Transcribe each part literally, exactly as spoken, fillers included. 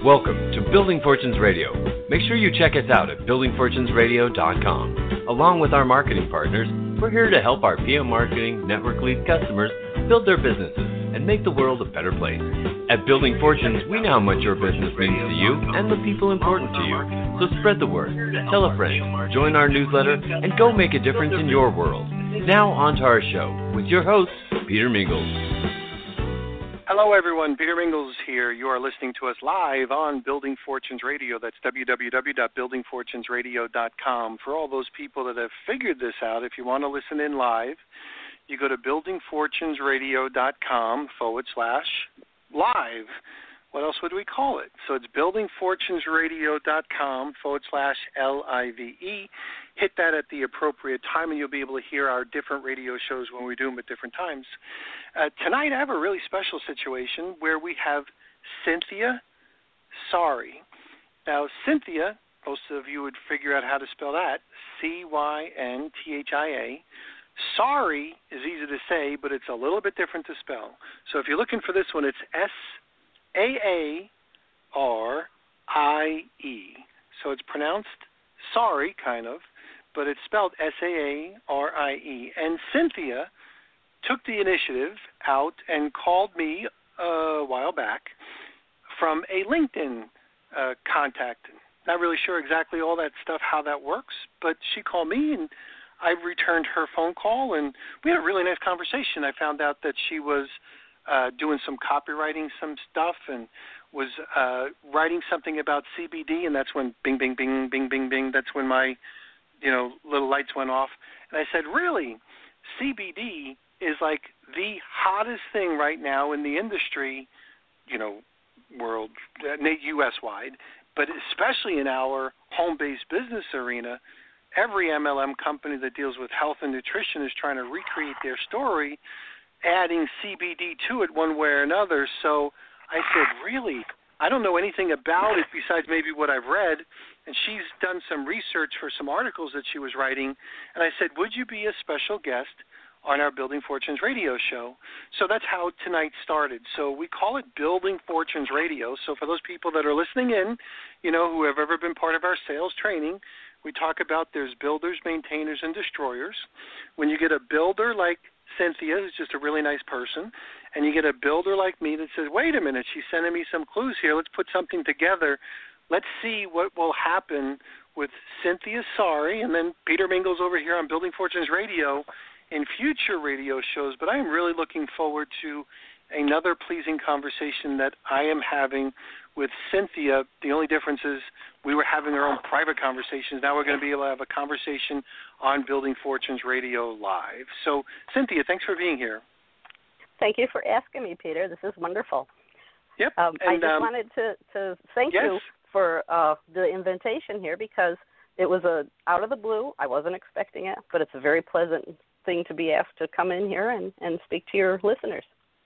Welcome to Building Fortunes Radio. Make sure you check us out at building fortunes radio dot com. Along with our marketing partners, we're here to help our P M Marketing Network Lead customers build their businesses and make the world a better place. At Building Fortunes, we know how much your business means to you and the people important to you. So spread the word, tell a friend, join our newsletter, and go make a difference in your world. Now on to our show with your host, Peter Mingles. Hello, everyone. Peter Mingles here. You are listening to us live on Building Fortunes Radio. That's w w w dot building fortunes radio dot com. For all those people that have figured this out, if you want to listen in live, you go to building fortunes radio dot com forward slash live. What else would we call it? So it's building fortunes radio dot com forward slash L I V E. Hit that at the appropriate time, and you'll be able to hear our different radio shows when we do them at different times. Uh, tonight, I have a really special situation where we have Cynthia Sorry. Now, Cynthia, most of you would figure out how to spell that, C Y N T H I A. Sorry is easy to say, but it's a little bit different to spell. So if you're looking for this one, it's S A A R I E. So it's pronounced sorry, kind of, but it's spelled S A A R I E. And Cynthia took the initiative out and called me a while back from a LinkedIn uh, contact. Not really sure exactly all that stuff, how that works, but she called me and I returned her phone call, and we had a really nice conversation. I found out that she was uh, doing some copywriting, some stuff, and was uh, writing something about C B D, and that's when bing, bing, bing, bing, bing, bing, that's when my, you know, little lights went off. And I said, really, C B D is like the hottest thing right now in the industry, you know, world, U S-wide, but especially in our home-based business arena. Every M L M company that deals with health and nutrition is trying to recreate their story, adding C B D to it one way or another. So I said, really? I don't know anything about it besides maybe what I've read. And she's done some research for some articles that she was writing. And I said, would you be a special guest on our Building Fortunes radio show? So that's how tonight started. So we call it Building Fortunes Radio. So for those people that are listening in, you know, who have ever been part of our sales training, we talk about there's builders, maintainers, and destroyers. When you get a builder like Cynthia, who's just a really nice person, and you get a builder like me that says, wait a minute, she's sending me some clues here. Let's put something together. Let's see what will happen with Cynthia Sorry and then Peter Mingles over here on Building Fortunes Radio in future radio shows. But I am really looking forward to another pleasing conversation that I am having with Cynthia. The only difference is we were having our own private conversations. Now we're going to be able to have a conversation on Building Fortunes Radio Live. So, Cynthia, thanks for being here. Thank you for asking me, Peter. This is wonderful. Yep. Um, and, I just um, wanted to, to thank yes. you for uh, the invitation here because it was a out of the blue. I wasn't expecting it, but it's a very pleasant thing to be asked to come in here and, and speak to your listeners.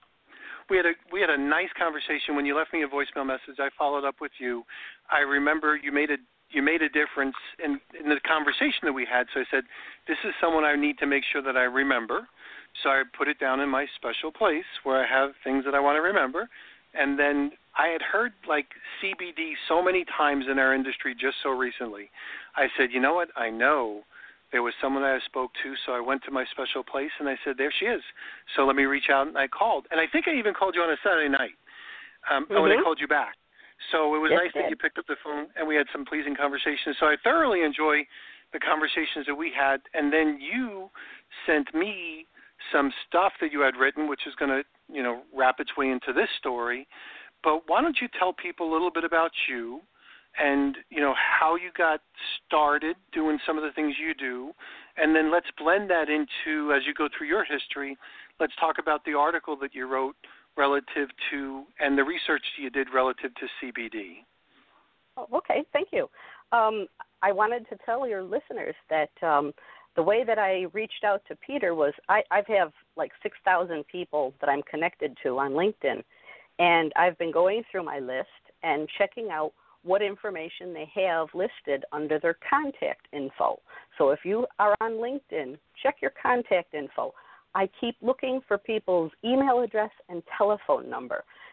We had a we had a nice conversation. When you left me a voicemail message, I followed up with you. I remember you made a you made a difference in, in the conversation that we had. So I said, this is someone I need to make sure that I remember. So I put it down in my special place where I have things that I want to remember. And then I had heard like C B D so many times in our industry just so recently. I said, you know what? I know there was someone that I spoke to, so I went to my special place, and I said, there she is. So let me reach out, and I called. And I think I even called you on a Saturday night um, mm-hmm. when I called you back. So it was yes, nice that you picked up the phone, and we had some pleasing conversations. So I thoroughly enjoy the conversations that we had. And then you sent me some stuff that you had written, which is going to, you know, wrap its way into this story. But why don't you tell people a little bit about you and, you know, how you got started doing some of the things you do, and then let's blend that into, as you go through your history, let's talk about the article that you wrote relative to, and the research you did relative to C B D. Oh, okay, thank you. Um, I wanted to tell your listeners that um, the way that I reached out to Peter was I I have like six thousand people that I'm connected to on LinkedIn, and I've been going through my list and checking out what information they have listed under their contact info. So if you are on LinkedIn, check your contact info. I keep looking for people's email address and telephone number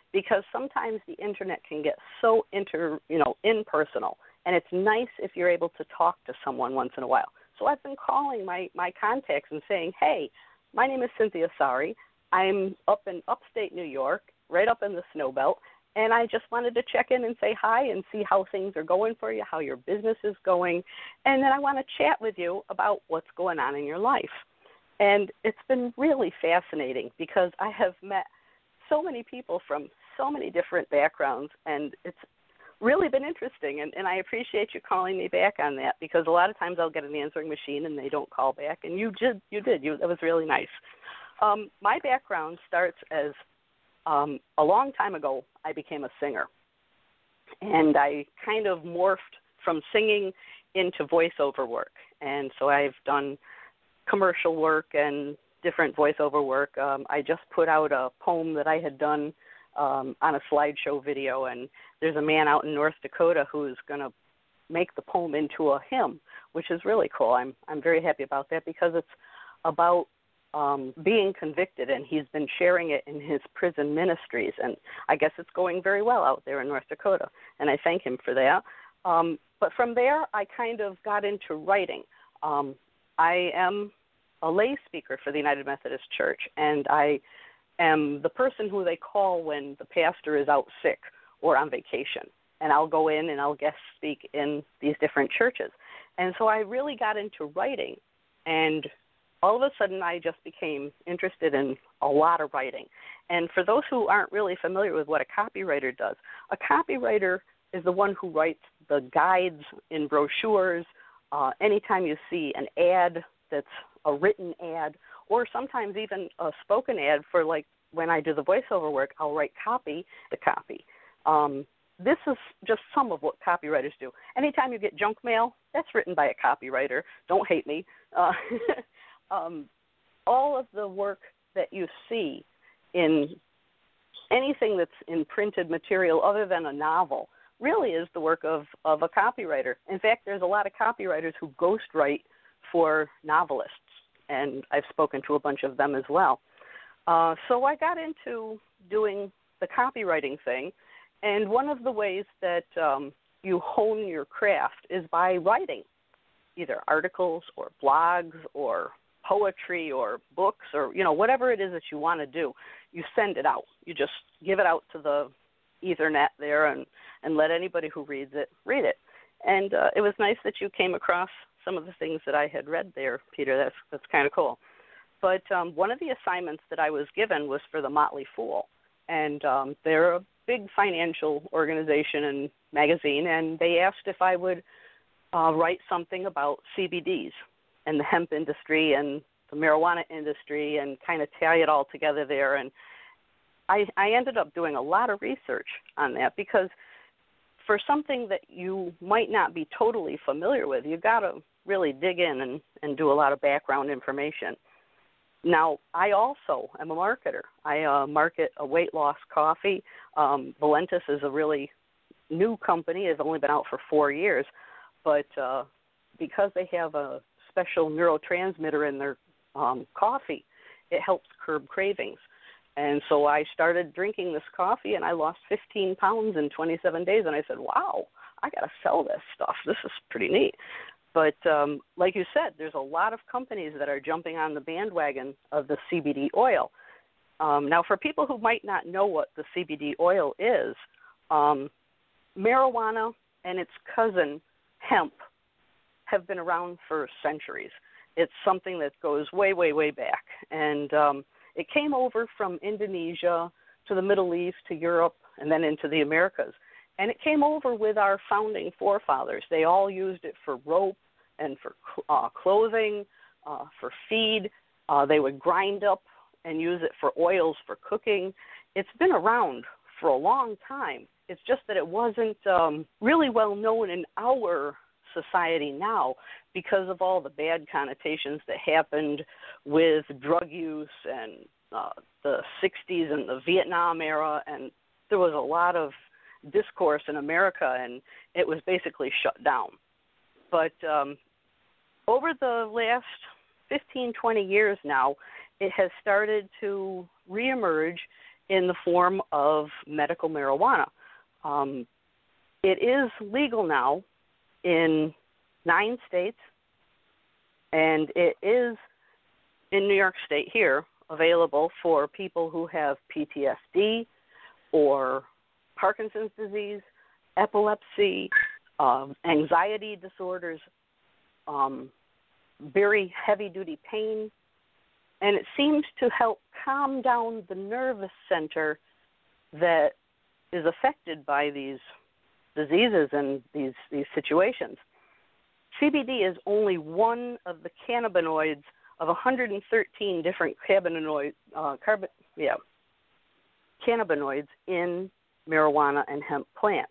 because sometimes the internet can get so inter, you know, impersonal, and it's nice if you're able to talk to someone once in a while. So I've been calling my, my contacts and saying, hey, my name is Cynthia Sari. I'm up in upstate New York, right up in the snow belt, and I just wanted to check in and say hi and see how things are going for you, how your business is going, and then I want to chat with you about what's going on in your life. And it's been really fascinating because I have met so many people from so many different backgrounds, and it's really been interesting, and, and I appreciate you calling me back on that, because a lot of times I'll get an answering machine and they don't call back, and you did. You did. You, that was really nice. Um, my background starts as um, a long time ago, I became a singer, and I kind of morphed from singing into voiceover work, and so I've done commercial work and different voiceover work. Um, I just put out a poem that I had done Um, on a slideshow video, and there's a man out in North Dakota who's going to make the poem into a hymn, which is really cool. I'm I'm very happy about that, because it's about um, being convicted, and he's been sharing it in his prison ministries, and I guess it's going very well out there in North Dakota, and I thank him for that. Um, but from there, I kind of got into writing. Um, I am a lay speaker for the United Methodist Church, and I am the person who they call when the pastor is out sick or on vacation. And I'll go in and I'll guest speak in these different churches. And so I really got into writing. And all of a sudden I just became interested in a lot of writing. And for those who aren't really familiar with what a copywriter does, a copywriter is the one who writes the guides in brochures. Uh, anytime you see an ad that's a written ad, or sometimes even a spoken ad for, like, when I do the voiceover work, I'll write copy, the copy. Um, this is just some of what copywriters do. Anytime you get junk mail, that's written by a copywriter. Don't hate me. Uh, um, all of the work that you see in anything that's in printed material other than a novel really is the work of, of a copywriter. In fact, there's a lot of copywriters who ghostwrite for novelists, and I've spoken to a bunch of them as well. Uh, so I got into doing the copywriting thing, and one of the ways that um, you hone your craft is by writing, either articles or blogs or poetry or books or, you know, whatever it is that you want to do. You send it out. You just give it out to the Ethernet there and, and let anybody who reads it read it. And uh, it was nice that you came across some of the things that I had read there, Peter. That's that's kind of cool. But um, one of the assignments that I was given was for the Motley Fool, and um, they're a big financial organization and magazine, and they asked if I would uh, write something about C B Ds and the hemp industry and the marijuana industry and kind of tie it all together there. And I, I ended up doing a lot of research on that, because for something that you might not be totally familiar with, you got to really dig in and, and do a lot of background information. Now, I also am a marketer. I uh, market a weight loss coffee. Um, Valentis is a really new company. It's only been out for four years. But uh, because they have a special neurotransmitter in their um, coffee, it helps curb cravings. And so I started drinking this coffee, and I lost fifteen pounds in twenty-seven days. And I said, wow, I got to sell this stuff. This is pretty neat. But um, like you said, there's a lot of companies that are jumping on the bandwagon of the C B D oil. Um, now, for people who might not know what the C B D oil is, um, marijuana and its cousin, hemp, have been around for centuries. It's something that goes way, way, way back. And um, it came over from Indonesia to the Middle East to Europe and then into the Americas. And it came over with our founding forefathers. They all used it for rope and for uh, clothing, uh, for feed. Uh, they would grind up and use it for oils for cooking. It's been around for a long time. It's just that it wasn't um, really well known in our society now because of all the bad connotations that happened with drug use and uh, the sixties and the Vietnam era, and there was a lot of discourse in America, and it was basically shut down. But um, over the last fifteen, twenty years now, it has started to reemerge, in the form of medical marijuana. Um, it is legal now in nine states, and it is in New York State here available for people who have P T S D or Parkinson's disease, epilepsy, um, anxiety disorders, um, very heavy-duty pain, and it seems to help calm down the nervous center that is affected by these diseases and these, these situations. C B D is only one of the cannabinoids of one hundred thirteen different cannabinoid, uh, carbon, yeah, cannabinoids in marijuana and hemp plants.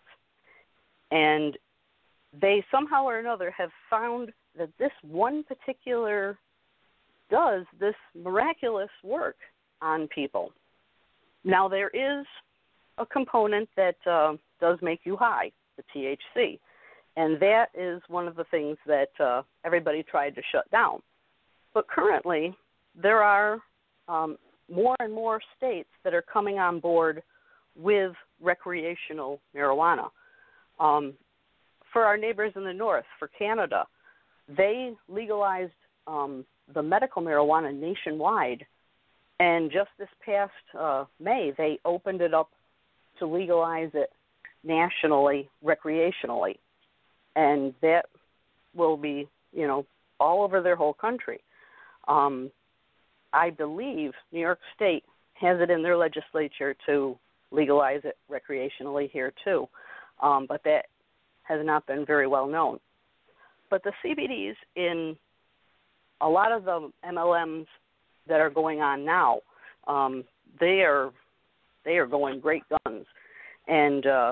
And they somehow or another have found that this one particular does this miraculous work on people. Now, there is a component that uh, does make you high, the T H C, and that is one of the things that uh, everybody tried to shut down. But currently, there are um, more and more states that are coming on board with recreational marijuana. Um, for our neighbors in the north, for Canada, they legalized um, the medical marijuana nationwide, and just this past uh, May, they opened it up to legalize it nationally, recreationally, and that will be, you know, all over their whole country. Um, I believe New York State has it in their legislature to legalize it recreationally here too, um, but that has not been very well known. But the C B Ds in a lot of the M L Ms that are going on now, um, they are they are going great guns, and uh,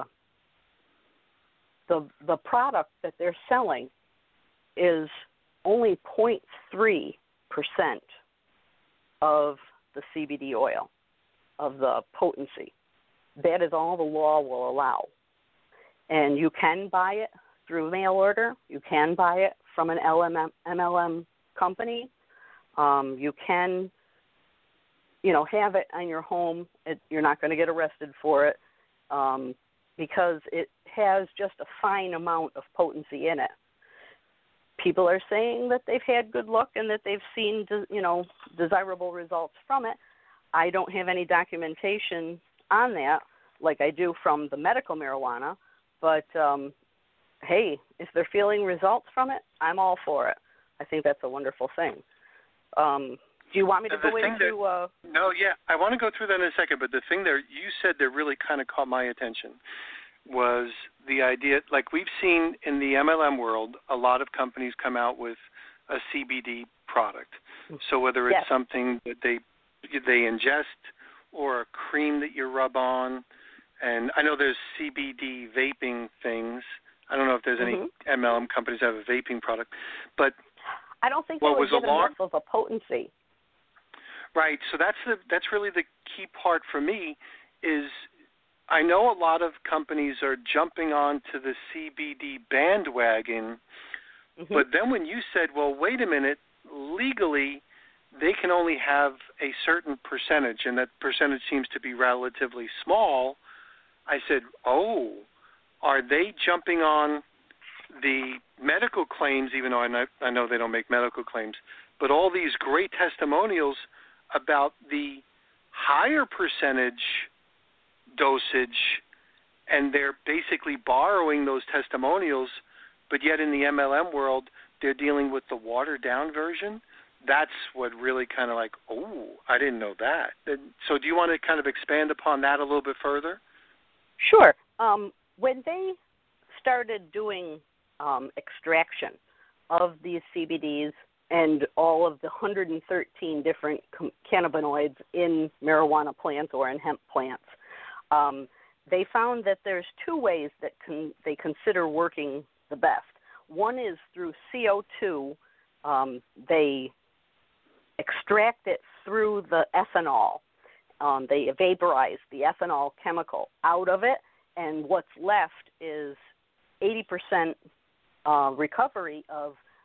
the the product that they're selling is only zero point three percent of the C B D oil, of the potency. That is all the law will allow. And you can buy it through mail order. You can buy it from an M L M company. Um, you can, you know, have it in your home. It, you're not going to get arrested for it um, because it has just a fine amount of potency in it. People are saying that they've had good luck and that they've seen, you know, desirable results from it. I don't have any documentation on that like I do from the medical marijuana, but um, hey, if they're feeling results from it, I'm all for it. I think that's a wonderful thing. Um, do you want me to the go into... That, uh, no, yeah, I want to go through that in a second, but the thing there you said that really kind of caught my attention was the idea, like we've seen in the M L M world, a lot of companies come out with a C B D product. So whether it's yes. something that they they ingest or a cream that you rub on, and I know there's C B D vaping things. I don't know if there's mm-hmm. any M L M companies that have a vaping product, but I don't think they would get enough of a potency. Right. So that's the that's really the key part for me is I know a lot of companies are jumping on to the C B D bandwagon, mm-hmm. but then when you said, well, wait a minute, legally they can only have a certain percentage, and that percentage seems to be relatively small, I said, oh, are they jumping on the medical claims, even though I know, I know they don't make medical claims, but all these great testimonials about the higher percentage dosage, and they're basically borrowing those testimonials, but yet in the M L M world, they're dealing with the watered-down version? That's what really kind of like, oh, I didn't know that. So do you want to kind of expand upon that a little bit further? Sure. Um, when they started doing um, extraction of these C B Ds and all of the one hundred thirteen different com- cannabinoids in marijuana plants or in hemp plants, um, they found that there's two ways that can, they consider working the best. One is through C O two. Um, they extract it through the ethanol. Um, they vaporize the ethanol chemical out of it, and what's left is eighty percent uh, recovery of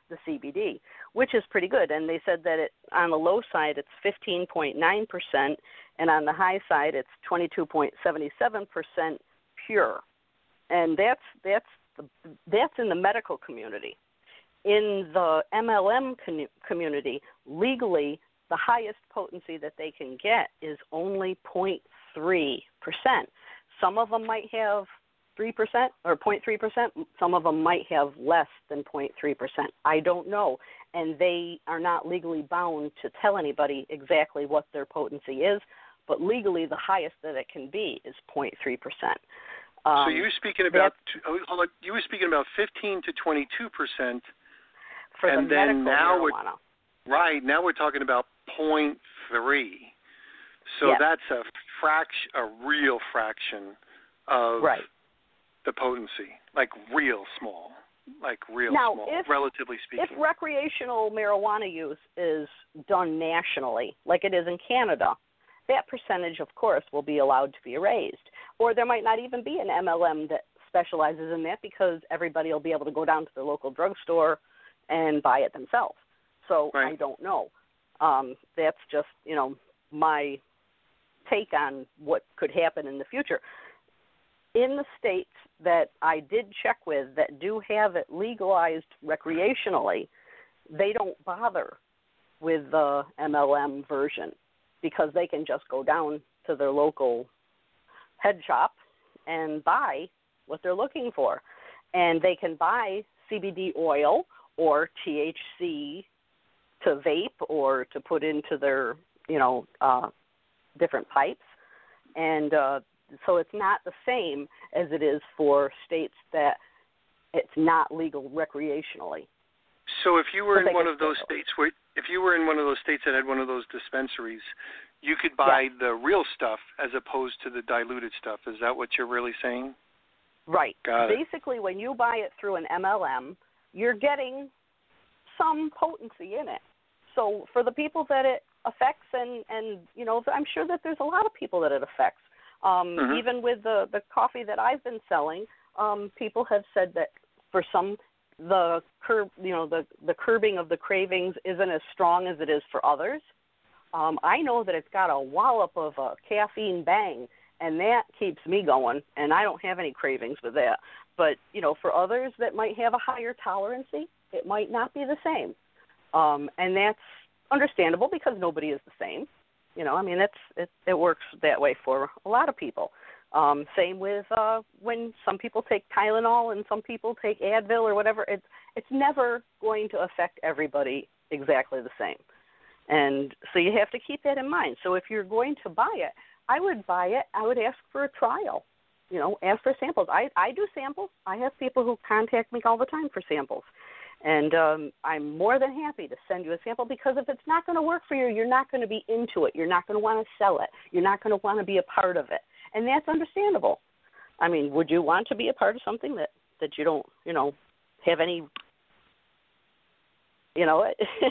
the C B D, which is pretty good. And they said that it, on the low side, it's fifteen point nine percent, and on the high side, it's twenty-two point seven seven percent pure. And that's that's the, that's in the medical community. In the M L M con- community, legally, the highest potency that they can get is only zero point three percent. Some of them might have three percent or zero point three percent. Some of them might have less than zero point three percent. I don't know. And they are not legally bound to tell anybody exactly what their potency is, but legally the highest that it can be is zero point three percent. Um, so you were speaking about hold on, you were speaking about fifteen to twenty-two percent, for and the then medical now marijuana. we're right now we're talking about zero point three. So yes. that's a fraction, a real fraction of right. the potency, like real small, like real now, small, if, relatively speaking. If recreational marijuana use is done nationally, like it is in Canada, that percentage, of course, will be allowed to be erased. Or there might not even be an M L M that specializes in that because everybody will be able to go down to their local drugstore and buy it themselves. So right. I don't know. Um, that's just, you know, my take on what could happen in the future. In the states that I did check with that do have it legalized recreationally, they don't bother with the M L M version because they can just go down to their local head shop and buy what they're looking for. And they can buy C B D oil or T H C to vape or to put into their, you know, uh, different pipes. And uh, so it's not the same as it is for states that it's not legal recreationally. So if you were but in one of those still. states where, if you were in one of those states that had one of those dispensaries, you could buy yes. the real stuff as opposed to the diluted stuff. Is that what you're really saying? Right. Got it. Basically, when you buy it through an M L M, you're getting some potency in it. So for the people that it affects, and, and you know, I'm sure that there's a lot of people that it affects. Um, mm-hmm. Even with the, the coffee that I've been selling, um, people have said that for some, the curb, you know, the, the curbing of the cravings isn't as strong as it is for others. Um, I know that it's got a wallop of a caffeine bang, and that keeps me going, and I don't have any cravings with that. But, you know, for others that might have a higher tolerancy, it might not be the same. Um, and that's understandable because nobody is the same. You know, I mean, it's, it, it works that way for a lot of people. Um, same with uh, when some people take Tylenol and some people take Advil or whatever. It's, it's never going to affect everybody exactly the same. And so you have to keep that in mind. So if you're going to buy it, I would buy it. I would ask for a trial. You know, ask for samples. I, I do samples. I have people who contact me all the time for samples. And um, I'm more than happy to send you a sample because if it's not going to work for you, you're not going to be into it. You're not going to want to sell it. You're not going to want to be a part of it. And that's understandable. I mean, would you want to be a part of something that, that you don't, you know, have any, you know,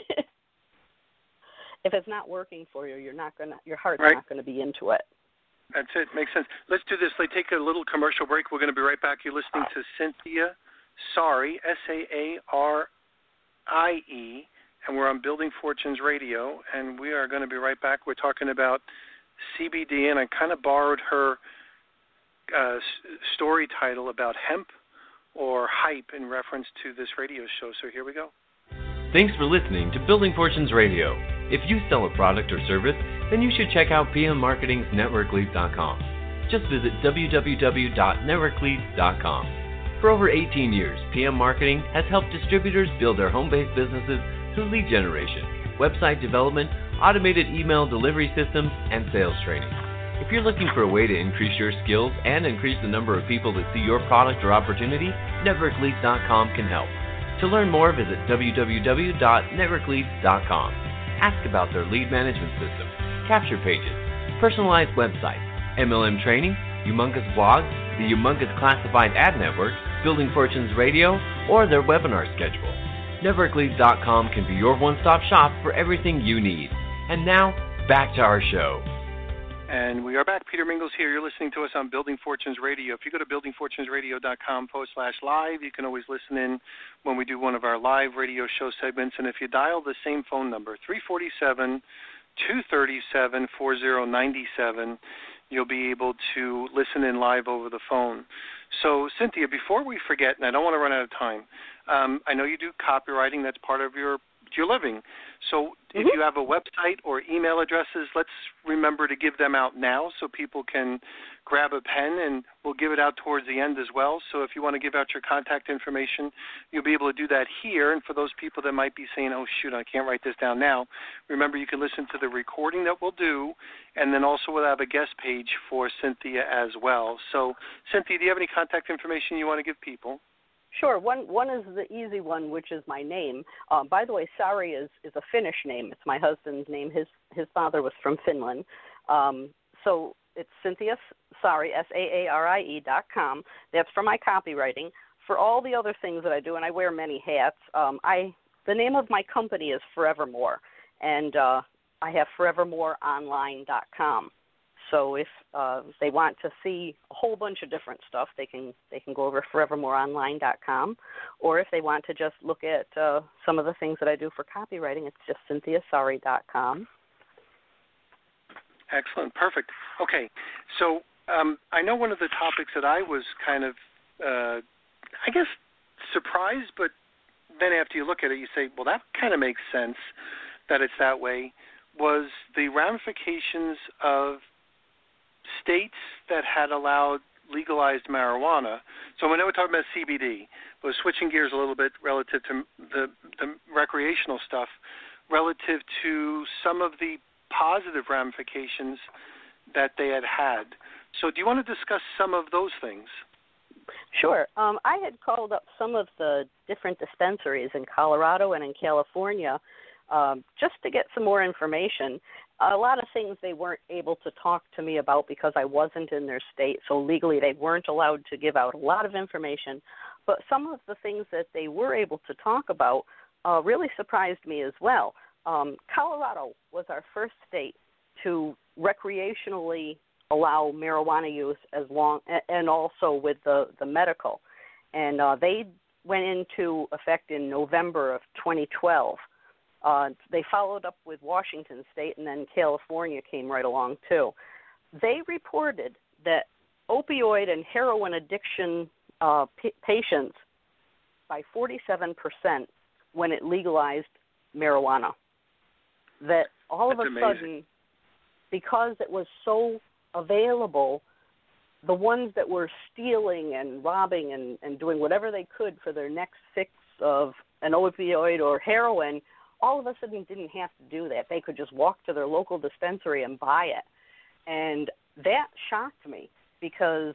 if it's not working for you, you're not going to, your heart's right. not going to be into it. That's it. Makes sense. Let's do this. Let's take a little commercial break. We're going to be right back. You're listening to Cynthia Sarie, S A A R I E, and we're on Building Fortunes Radio, and we are going to be right back. We're talking about C B D, and I kind of borrowed her uh, story title about hemp or hype in reference to this radio show, so here we go. Thanks for listening to Building Fortunes Radio. If you sell a product or service, then you should check out P M Marketing's Network Leads dot com. Just visit w w w dot network leads dot com. For over eighteen years, P M Marketing has helped distributors build their home-based businesses through lead generation, website development, automated email delivery systems, and sales training. If you're looking for a way to increase your skills and increase the number of people that see your product or opportunity, Network Leads dot com can help. To learn more, visit w w w dot network leads dot com. Ask about their lead management system, capture pages, personalized websites, M L M training, humongous blogs, the humongous classified ad network, Building Fortunes Radio, or their webinar schedule. Network Leads dot com can be your one-stop shop for everything you need. And now, back to our show. And we are back. Peter Mingles here. You're listening to us on Building Fortunes Radio. If you go to building fortunes radio dot com forward slash live, you can always listen in when we do one of our live radio show segments. And if you dial the same phone number, three four seven, two three seven, four zero nine seven, you'll be able to listen in live over the phone. So, Cynthia, before we forget, and I don't want to run out of time, um, I know you do copywriting. That's part of your your living. So if mm-hmm. you have a website or email addresses, let's remember to give them out now so people can grab a pen, and we'll give it out towards the end as well. So if you want to give out your contact information, you'll be able to do that here. And for those people that might be saying, oh, shoot, I can't write this down now, remember you can listen to the recording that we'll do, and then also we'll have a guest page for Cynthia as well. So, Cynthia, do you have any contact information you want to give people? Sure. One one is the easy one, which is my name. Um, by the way, Sari is, is a Finnish name. It's my husband's name. His his father was from Finland. Um, so it's Cynthia Sari, S A A R I E dot com. That's for my copywriting. For all the other things that I do, and I wear many hats, um, I the name of my company is Forevermore, and uh, I have forevermore online dot com. So if uh, they want to see a whole bunch of different stuff, they can they can go over forevermore online dot com. Or if they want to just look at uh, some of the things that I do for copywriting, it's just cynthia sari dot com. Excellent. Perfect. Okay. So um, I know one of the topics that I was kind of, uh, I guess, surprised, but then after you look at it, you say, well, that kind of makes sense that it's that way, was the ramifications of states that had allowed legalized marijuana. So I know we're talking about C B D, but switching gears a little bit relative to the, the recreational stuff, relative to some of the positive ramifications that they had had. So do you want to discuss some of those things? Sure. Um, I had called up some of the different dispensaries in Colorado and in California um, just to get some more information. A lot of things they weren't able to talk to me about because I wasn't in their state, so legally they weren't allowed to give out a lot of information. But some of the things that they were able to talk about uh, really surprised me as well. Um, Colorado was our first state to recreationally allow marijuana use as long, and also with the, the medical. And uh, they went into effect in November of twenty twelve. Uh, they followed up with Washington State, and then California came right along, too. They reported that opioid and heroin addiction uh, p- patients by forty-seven percent when it legalized marijuana. That all That's of a amazing. sudden, because it was so available, the ones that were stealing and robbing and, and doing whatever they could for their next fix of an opioid or heroin, all of a sudden didn't have to do that. They could just walk to their local dispensary and buy it. And that shocked me because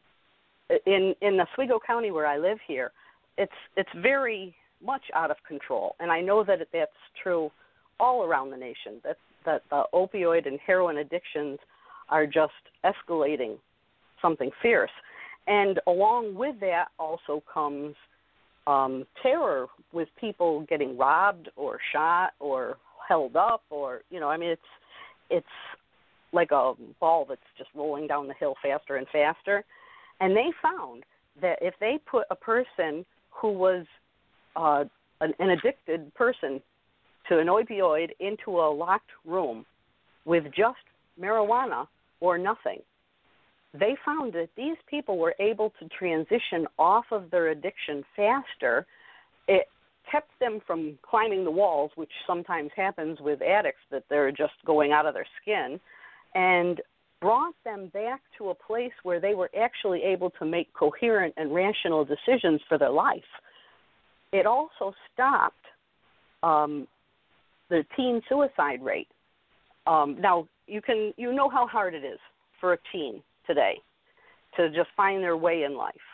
in in Oswego County where I live here, it's it's very much out of control. And I know that that's true all around the nation, that, that the opioid and heroin addictions are just escalating something fierce. And along with that also comes Um, terror with people getting robbed or shot or held up, or you know, I mean, it's it's like a ball that's just rolling down the hill faster and faster. And they found that if they put a person who was uh, an, an addicted person to an opioid into a locked room with just marijuana or nothing, they found that these people were able to transition off of their addiction faster. It kept them from climbing the walls, which sometimes happens with addicts, that they're just going out of their skin, and brought them back to a place where they were actually able to make coherent and rational decisions for their life. It also stopped um, the teen suicide rate. Um, now, you can you know how hard it is for a teen today to just find their way in life.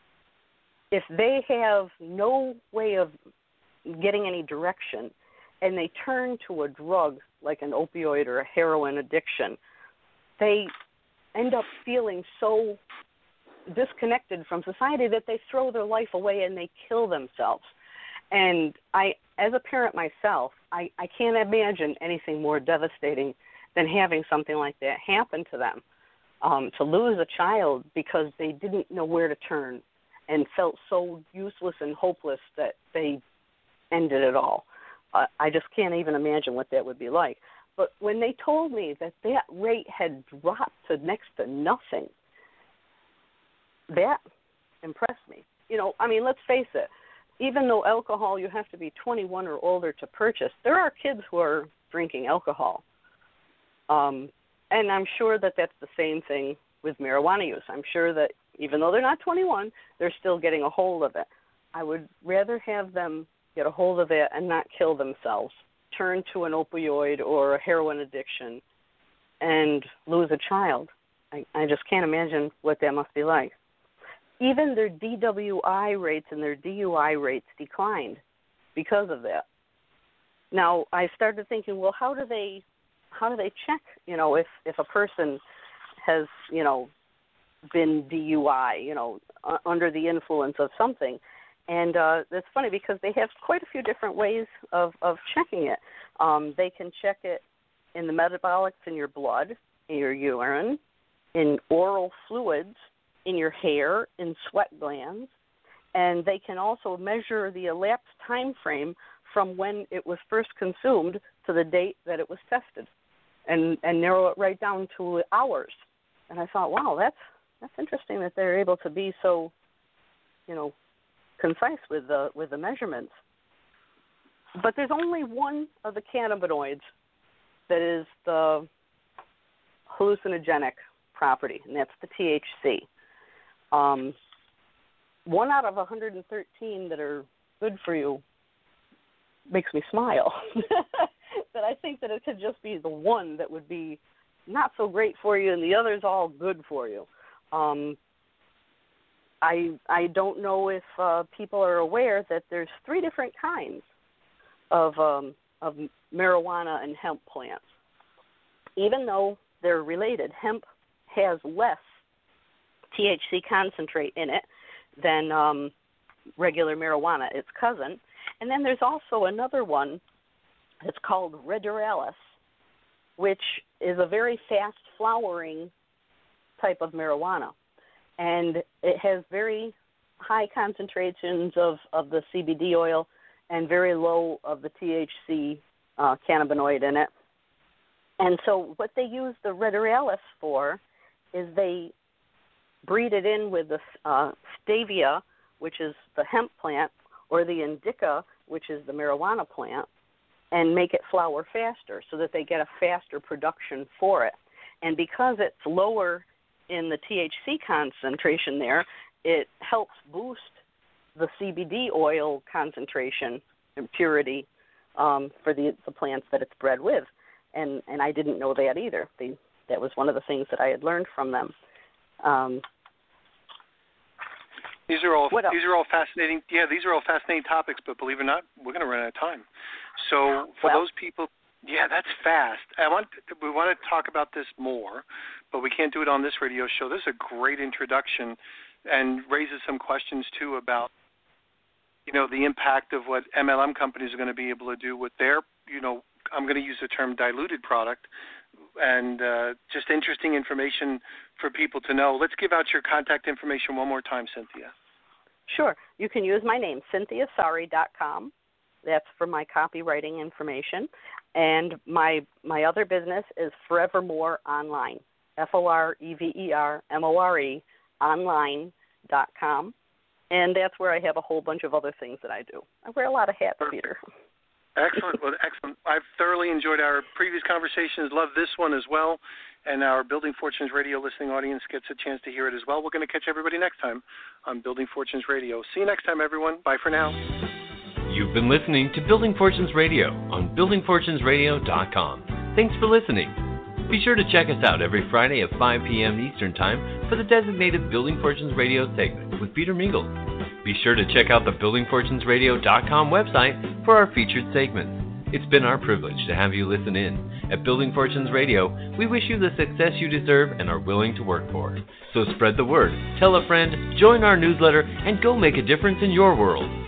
If they have no way of getting any direction and they turn to a drug like an opioid or a heroin addiction, they end up feeling so disconnected from society that they throw their life away and they kill themselves. And I, as a parent myself, I, I can't imagine anything more devastating than having something like that happen to them. Um, to lose a child because they didn't know where to turn and felt so useless and hopeless that they ended it all. Uh, I just can't even imagine what that would be like. But when they told me that that rate had dropped to next to nothing, that impressed me. You know, I mean, let's face it. Even though alcohol, you have to be twenty-one or older to purchase, there are kids who are drinking alcohol. Um, and I'm sure that that's the same thing with marijuana use. I'm sure that even though they're not twenty-one, they're still getting a hold of it. I would rather have them get a hold of it and not kill themselves, turn to an opioid or a heroin addiction, and lose a child. I, I just can't imagine what that must be like. Even their D W I rates and their D U I rates declined because of that. Now, I started thinking, well, how do they how do they check, you know, if, if a person has, you know, been D U I, you know, uh, under the influence of something? And uh, it's funny because they have quite a few different ways of, of checking it. Um, they can check it in the metabolics in your blood, in your urine, in oral fluids, in your hair, in sweat glands, and they can also measure the elapsed time frame from when it was first consumed to the date that it was tested, and, and narrow it right down to hours. And I thought, wow, that's that's interesting that they're able to be so, you know, concise with the with the measurements. But there's only one of the cannabinoids that is the hallucinogenic property, and that's the T H C. Um, one out of one hundred thirteen that are good for you makes me smile. That I think that it could just be the one that would be not so great for you and the others all good for you. Um, I I don't know if uh, people are aware that there's three different kinds of um, of marijuana and hemp plants. Even though they're related, hemp has less T H C concentrate in it than um, regular marijuana, its cousin. And then there's also another one that's called Reduralis, which is a very fast flowering type of marijuana. And it has very high concentrations of, of the C B D oil and very low of the T H C uh, cannabinoid in it. And so what they use the Reduralis for is they breed it in with the uh, stevia, which is the hemp plant, or the indica, which is the marijuana plant, and make it flower faster so that they get a faster production for it. And because it's lower in the T H C concentration there, it helps boost the C B D oil concentration and purity um, for the, the plants that it's bred with. And, and I didn't know that either. They, that was one of the things that I had learned from them. Um, These are all these are all fascinating. Yeah, these are all fascinating topics. But believe it or not, we're going to run out of time. So for well, those people, yeah, that's fast. I want we want to talk about this more, but we can't do it on this radio show. This is a great introduction, and raises some questions too about, you know, the impact of what M L M companies are going to be able to do with their, you know, I'm going to use the term diluted product, and uh, just interesting information for people to know. Let's give out your contact information one more time, Cynthia. Sure. You can use my name, cynthia sari dot com. That's for my copywriting information. And my my other business is Forevermore Online, F O R E V E R M O R E, online dot com. And that's where I have a whole bunch of other things that I do. I wear a lot of hats, Perfect. Peter. Excellent. Well, excellent. I've thoroughly enjoyed our previous conversations. Love this one as well. And our Building Fortunes Radio listening audience gets a chance to hear it as well. We're going to catch everybody next time on Building Fortunes Radio. See you next time, everyone. Bye for now. You've been listening to Building Fortunes Radio on building fortunes radio dot com. Thanks for listening. Be sure to check us out every Friday at five p.m. Eastern Time for the designated Building Fortunes Radio segment with Peter Mingles. Be sure to check out the building fortunes radio dot com website for our featured segments. It's been our privilege to have you listen in. At Building Fortunes Radio, we wish you the success you deserve and are willing to work for. So spread the word, tell a friend, join our newsletter, and go make a difference in your world.